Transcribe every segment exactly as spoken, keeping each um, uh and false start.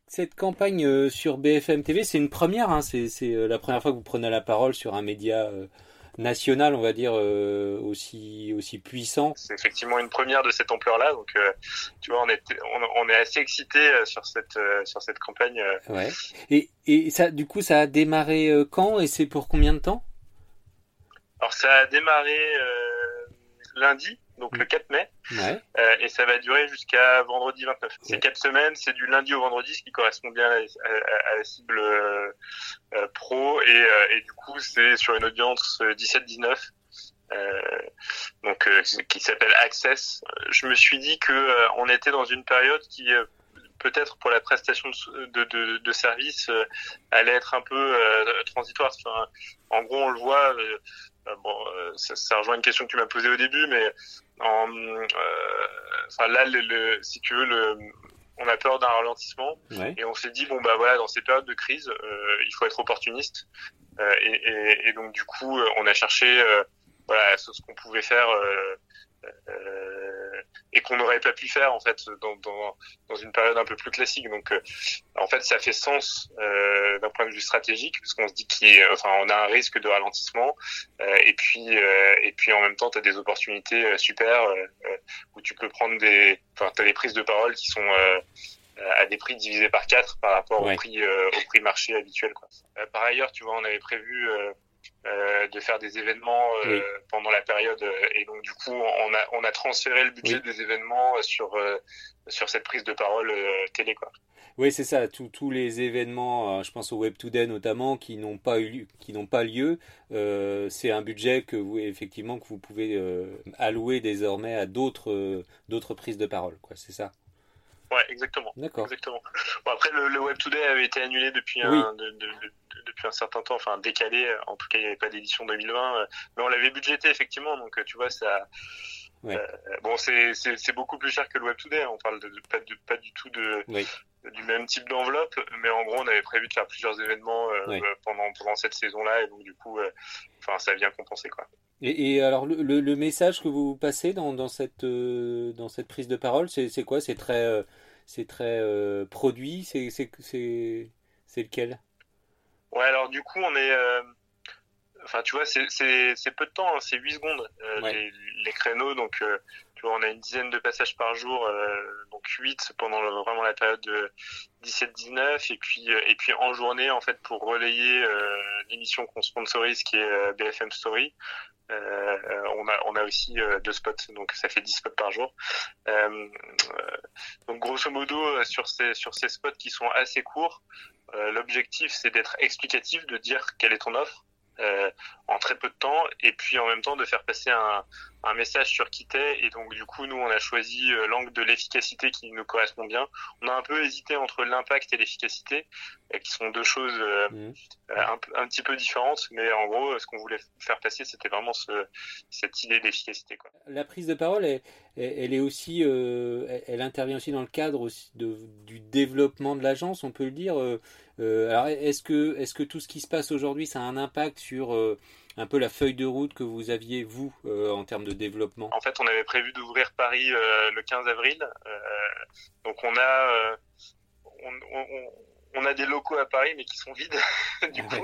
cette campagne euh, sur B F M T V, c'est une première, hein, c'est, c'est euh, la première fois que vous prenez la parole sur un média euh, national, on va dire, euh, aussi, aussi puissant. C'est effectivement une première de cette ampleur-là, donc euh, tu vois, on est, on, on est assez excités sur cette, euh, sur cette campagne. Euh. Ouais. Et, et ça, du coup, ça a démarré euh, quand et c'est pour combien de temps? Alors ça a démarré euh, lundi, donc le quatre mai, ouais. euh, et ça va durer jusqu'à vendredi vingt-neuf. C'est ouais. quatre semaines, c'est du lundi au vendredi, ce qui correspond bien à, à, à la cible euh, euh, pro, et, euh, et du coup c'est sur une audience dix-sept dix-neuf. Euh, donc euh, qui s'appelle Access. Je me suis dit que euh, on était dans une période qui euh, peut-être pour la prestation de, de, de, de service euh, allait être un peu euh, transitoire. Enfin, en gros, on le voit. Euh, bon, euh, ça, ça rejoint une question que tu m'as posée au début, mais en, euh, enfin là, le, le, si tu veux, le, on a peur d'un ralentissement, ouais. et on s'est dit bon bah voilà, dans ces périodes de crise, euh, il faut être opportuniste, euh, et, et, et donc du coup, on a cherché euh, voilà ce qu'on pouvait faire. Euh, Euh, et qu'on n'aurait pas pu faire en fait dans, dans, dans une période un peu plus classique. Donc euh, en fait ça fait sens euh, d'un point de vue stratégique, parce qu'on se dit qu'il enfin on a un risque de ralentissement, euh, et puis euh, et puis en même temps tu as des opportunités euh, super euh, où tu peux prendre des enfin tu as des prises de parole qui sont euh, à des prix divisés par quatre par rapport ouais. au prix euh, au prix marché habituel, quoi. Euh, par ailleurs, tu vois, on avait prévu euh, Euh, de faire des événements euh, oui. pendant la période, euh, et donc du coup on a on a transféré le budget oui. des événements sur euh, sur cette prise de parole euh, télé, quoi. Oui, c'est ça. Tous, tous les événements, euh, je pense au Web Today notamment, qui n'ont pas eu, qui n'ont pas lieu, euh, c'est un budget que vous effectivement que vous pouvez euh, allouer désormais à d'autres euh, d'autres prises de parole, quoi. C'est ça. Ouais, exactement. D'accord. Exactement. Bon, après, le, le Web Today avait été annulé depuis oui. un, de, de, de, depuis un certain temps, enfin décalé. En tout cas, il n'y avait pas d'édition deux mille vingt, mais on l'avait budgété effectivement. Donc, tu vois, ça. Ouais. Euh, bon, c'est, c'est, c'est beaucoup plus cher que le Web Today. On parle de, de, pas, de, pas du tout de, oui. du même type d'enveloppe, mais en gros, on avait prévu de faire plusieurs événements euh, oui. pendant pendant cette saison-là, et donc du coup, euh, enfin, ça vient compenser, quoi. Et, et alors, le, le, le message que vous passez dans, dans cette euh, dans cette prise de parole, c'est, c'est quoi? C'est très euh, c'est très euh, produit. C'est c'est c'est c'est lequel? Ouais, alors du coup, on est euh, enfin, tu vois, c'est, c'est, c'est peu de temps, hein, c'est huit secondes, euh, ouais. les, les créneaux. Donc, euh, tu vois, on a une dizaine de passages par jour, euh, donc huit pendant le, vraiment la période de dix-sept dix-neuf, et puis, euh, et puis en journée, en fait, pour relayer euh, l'émission qu'on sponsorise, qui est euh, B F M Story. Euh, on a, on a aussi euh, deux spots, donc ça fait dix spots par jour. Euh, donc, grosso modo, sur ces, sur ces spots qui sont assez courts, euh, l'objectif, c'est d'être explicatif, de dire quelle est ton offre. Euh, en très peu de temps, et puis en même temps de faire passer un, un message sur qui t'es. Et donc du coup, nous on a choisi euh, l'angle de l'efficacité qui nous correspond bien. On a un peu hésité entre l'impact et l'efficacité, euh, qui sont deux choses euh, mmh. euh, un, un petit peu différentes, mais en gros ce qu'on voulait faire passer, c'était vraiment ce, cette idée d'efficacité, quoi. La prise de parole, elle, elle est aussi, euh, elle intervient aussi dans le cadre aussi de, du développement de l'agence, on peut le dire. Euh, euh, alors est-ce que, est-ce que tout ce qui se passe aujourd'hui, ça a un impact sur euh, un peu la feuille de route que vous aviez, vous, euh, en termes de développement? En fait, on avait prévu d'ouvrir Paris euh, le quinze avril. Euh, donc on a, euh, on, on, on a des locaux à Paris, mais qui sont vides, du coup.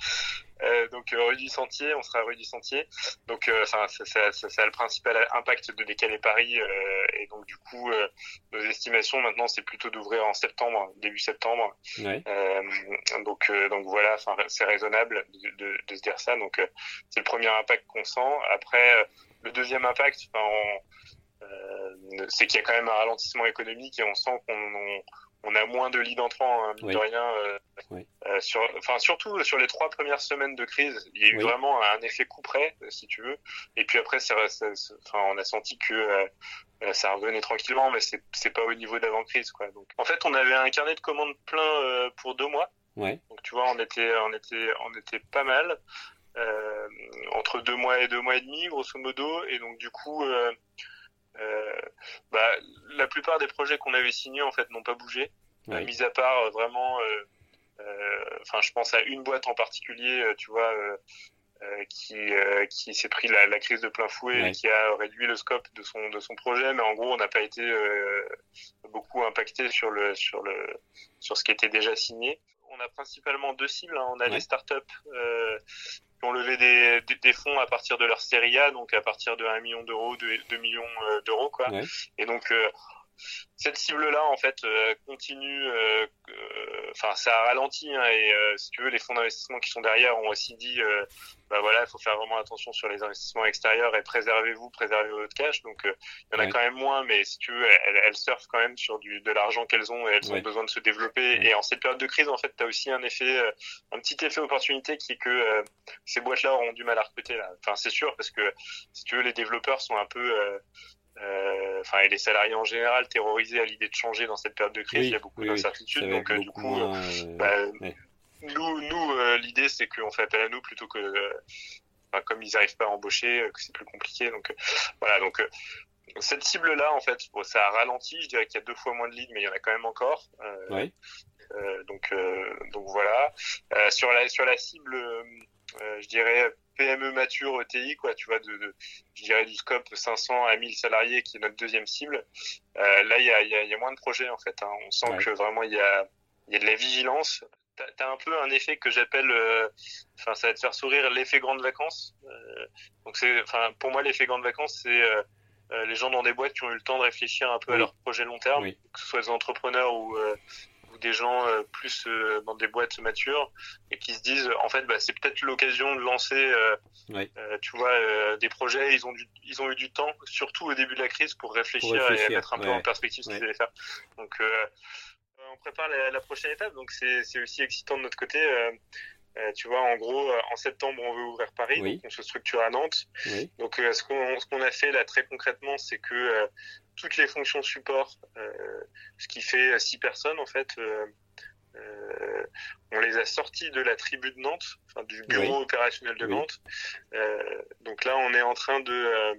Euh, donc euh, rue du Sentier, on sera rue du Sentier. Donc euh, ça, ça, ça, ça, ça a le principal impact de décaler Paris, euh, et donc du coup euh, nos estimations maintenant, c'est plutôt d'ouvrir en septembre, début septembre. Ouais. Euh, donc euh, donc voilà, enfin c'est raisonnable de, de, de se dire ça. Donc euh, c'est le premier impact qu'on sent. Après euh, le deuxième impact, enfin, on, euh, c'est qu'il y a quand même un ralentissement économique, et on sent qu'on on, on a moins de leads entrants, hein, mine oui. de rien. Euh, oui. euh, sur, enfin, surtout sur les trois premières semaines de crise, il y a eu oui. vraiment un effet coup près, si tu veux. Et puis après, c'est, c'est, c'est, enfin, on a senti que euh, ça revenait tranquillement, mais c'est, c'est pas au niveau d'avant-crise, quoi. Donc, en fait, on avait un carnet de commandes plein euh, pour deux mois. Ouais. Donc, tu vois, on était, on était, on était pas mal. Euh, entre deux mois et deux mois et demi, grosso modo. Et donc, du coup... Euh, Euh, bah, la plupart des projets qu'on avait signés en fait n'ont pas bougé, ouais. euh, mis à part euh, vraiment, enfin euh, euh, je pense à une boîte en particulier, euh, tu vois, euh, euh, qui euh, qui s'est pris la, la crise de plein fouet ouais. et qui a réduit le scope de son de son projet, mais en gros on n'a pas été euh, beaucoup impacté sur le sur le sur ce qui était déjà signé. On a principalement deux cibles, hein. On a ouais. les startups euh, qui ont levé des, des des fonds à partir de leur série A, donc à partir de un million d'euros, deux millions d'euros quoi. Ouais. Et donc euh, cette cible-là, en fait, euh, continue. Enfin, euh, euh, ça a ralenti. Hein, et euh, si tu veux, les fonds d'investissement qui sont derrière ont aussi dit, euh, bah voilà, il faut faire vraiment attention sur les investissements extérieurs et préservez-vous, préservez votre cash. Donc, il euh, y en a ouais. quand même moins, mais si tu veux, elles, elles surfent quand même sur du de l'argent qu'elles ont et elles ouais. ont besoin de se développer. Ouais. Et en cette période de crise, en fait, t'as aussi un effet, euh, un petit effet opportunité qui est que euh, ces boîtes-là auront du mal à recruter là. Enfin, c'est sûr parce que si tu veux, les développeurs sont un peu euh, enfin euh, et les salariés en général terrorisés à l'idée de changer dans cette période de crise. Oui, il y a beaucoup oui, d'incertitudes, oui. donc euh, du coup moins, euh, bah, ouais. nous nous euh, l'idée c'est qu'on fait appel à nous plutôt que euh, enfin, comme ils n'arrivent pas à embaucher, euh, que c'est plus compliqué, donc euh, voilà. Donc euh, cette cible là en fait bon, ça a ralenti, je dirais qu'il y a deux fois moins de leads mais il y en a quand même encore euh, oui. euh, donc euh, donc voilà euh, sur la sur la cible euh, je dirais P M E mature E T I quoi, tu vois, de, de je dirais du scope cinq cents à mille salariés qui est notre deuxième cible. Euh, là il y a il y a il y a moins de projets en fait, hein. On sent ouais. que vraiment il y a il y a de la vigilance. T'as, t'as un peu un effet que j'appelle enfin euh, ça va te faire sourire, l'effet grandes vacances. Euh, donc c'est enfin pour moi l'effet grandes vacances c'est euh, euh, les gens dans des boîtes qui ont eu le temps de réfléchir un peu oui. à leur projet long terme, oui. que ce soit des entrepreneurs ou euh, des gens euh, plus euh, dans des boîtes matures et qui se disent en fait bah c'est peut-être l'occasion de lancer euh, ouais. euh, tu vois euh, des projets. Ils ont du, ils ont eu du temps surtout au début de la crise pour réfléchir, pour réfléchir et mettre un ouais. peu en perspective ce ouais. qu'ils allaient faire. Donc euh, on prépare la, la prochaine étape, donc c'est c'est aussi excitant de notre côté. Euh, euh, tu vois, en gros, euh, en septembre, on veut ouvrir Paris, oui. donc on se structure à Nantes. Oui. Donc, euh, ce qu'on ce qu'on a fait là très concrètement, c'est que euh, toutes les fonctions support, euh, ce qui fait six personnes en fait, euh, euh, on les a sortis de la tribu de Nantes, enfin du bureau oui. opérationnel de oui. Nantes. Euh, donc là, on est en train de euh,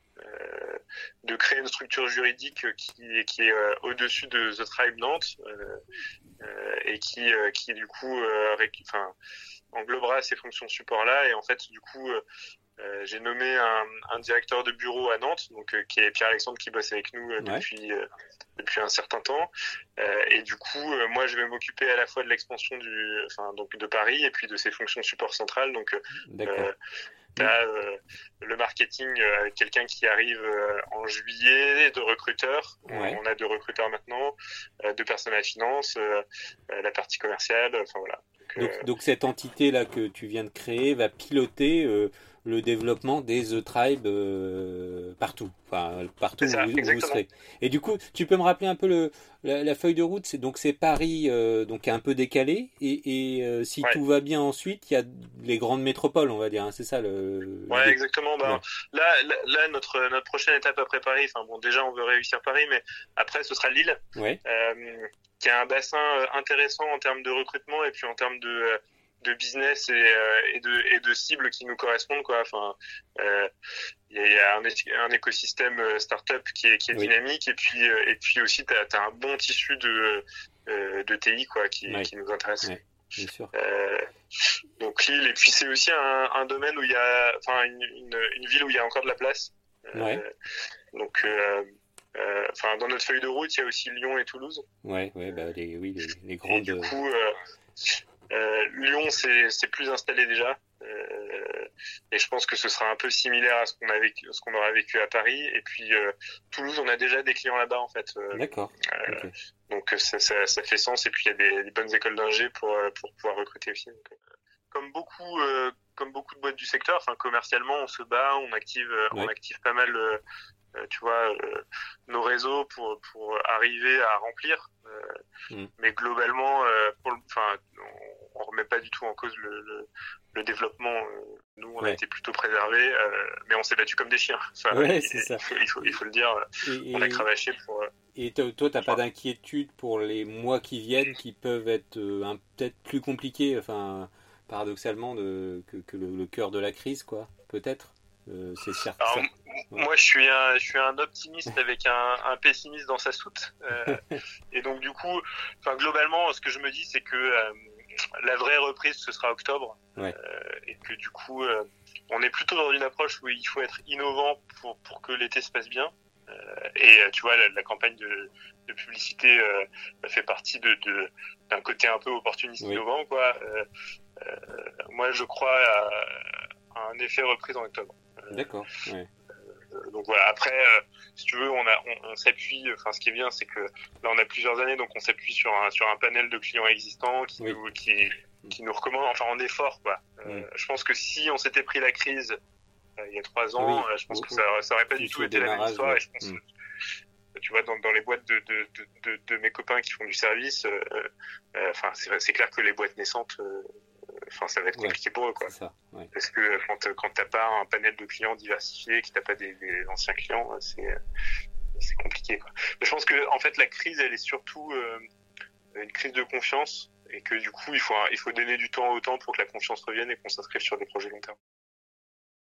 euh, de créer une structure juridique qui qui est euh, au-dessus de The Tribe Nantes euh, euh, et qui euh, qui du coup euh, récu- enfin englobera ces fonctions support là. Et en fait, du coup euh, Euh, j'ai nommé un, un directeur de bureau à Nantes, donc euh, qui est Pierre-Alexandre, qui bosse avec nous euh, depuis ouais. euh, depuis un certain temps. Euh, et du coup, euh, moi, je vais m'occuper à la fois de l'expansion du, enfin donc de Paris et puis de ses fonctions support centrales. Donc, euh, t'as euh, le marketing euh, avec quelqu'un qui arrive euh, en juillet, de recruteurs. Ouais. On, on a deux recruteurs maintenant, euh, deux personnes à la finance, euh, euh, la partie commerciale. Enfin voilà. Donc, donc, euh, donc cette entité là que tu viens de créer va piloter euh, le développement des The Tribe euh, partout, enfin partout ça, où, où vous serez. Et du coup, tu peux me rappeler un peu le, la, la feuille de route. C'est donc c'est Paris, euh, donc un peu décalé, et, et euh, si ouais. tout va bien ensuite, il y a les grandes métropoles, on va dire. Hein, c'est ça le. Ouais, le... exactement. Ben, ouais. Là, là, là, notre notre prochaine étape après Paris. Enfin bon, déjà on veut réussir Paris, mais après ce sera Lille, ouais. euh, qui a un bassin intéressant en termes de recrutement et puis en termes de de business et, euh, et de et de cibles qui nous correspondent quoi. Enfin, euh, il y a un, un écosystème startup qui est qui est oui. dynamique et puis euh, et puis aussi t'as t'as un bon tissu de euh, de T I quoi qui oui. qui nous intéresse. Oui. Bien sûr. Euh, donc Lille, et puis c'est aussi un, un domaine où il y a enfin une, une une ville où il y a encore de la place. Euh, ouais. Donc euh, enfin euh, dans notre feuille de route il y a aussi Lyon et Toulouse. Ouais ouais bah les oui les, les grandes. Et du coup euh, Euh, Lyon, c'est, c'est plus installé déjà, euh, et je pense que ce sera un peu similaire à ce qu'on a vécu, ce qu'on aura vécu à Paris. Et puis euh, Toulouse, on a déjà des clients là-bas en fait. Euh, D'accord. Euh, okay. Donc ça, ça, ça fait sens. Et puis il y a des, des bonnes écoles d'ingé pour pour pouvoir recruter aussi. Donc, comme beaucoup, euh, comme beaucoup de boîtes du secteur, enfin commercialement, on se bat, on active, ouais. on active pas mal. Euh, Euh, tu vois euh, nos réseaux pour pour arriver à remplir euh, mm. mais globalement euh, enfin on, on remet pas du tout en cause le le, le développement. Euh, nous on ouais. a été plutôt préservés euh, mais on s'est battu comme des chiens. Enfin, ouais, et, c'est ça. Il, faut, il faut il faut le dire. Et, on a cravaché pour euh, et toi t'as pas d'inquiétude pour les mois qui viennent qui peuvent être euh, un, peut-être plus compliqués, enfin paradoxalement de, que, que le, le cœur de la crise quoi, peut-être. Euh, c'est certain. Alors, ouais. Moi, je suis un, je suis un optimiste avec un, un pessimiste dans sa soute. Euh, et donc, du coup, enfin, globalement, ce que je me dis, c'est que euh, la vraie reprise, ce sera octobre. Ouais. Euh, et que du coup, euh, on est plutôt dans une approche où il faut être innovant pour, pour que l'été se passe bien. Euh, et tu vois, la, la campagne de, de publicité euh, fait partie de, de, d'un côté un peu opportuniste oui. innovant, quoi. Euh, euh, moi, je crois à, à un effet reprise en octobre. Euh, D'accord. Ouais. Euh, donc voilà. Après, euh, si tu veux, on a, on, on s'appuie. Enfin, ce qui est bien, c'est que là, on a plusieurs années, donc on s'appuie sur un sur un panel de clients existants qui oui. nous qui qui nous recommandent. Enfin, on est fort, quoi. Euh, mm. Je pense que si on s'était pris la crise euh, il y a trois ans, oui. euh, je pense que ça ça aurait pas du tout été la même histoire. Ouais. Et je pense. Mm. Tu vois, dans, dans les boîtes de, de, de, de, de mes copains qui font du service, euh, euh, enfin, c'est, c'est clair que les boîtes naissantes, euh, enfin, ça va être compliqué ouais, pour eux, quoi. Ça, ouais. Parce que quand, quand t'as pas un panel de clients diversifié, que t'as pas des, des anciens clients, c'est, c'est compliqué, quoi. Mais je pense que, en fait, la crise, elle est surtout euh, une crise de confiance et que, du coup, il faut, il faut donner du temps au temps pour que la confiance revienne et qu'on s'inscrive sur des projets long terme.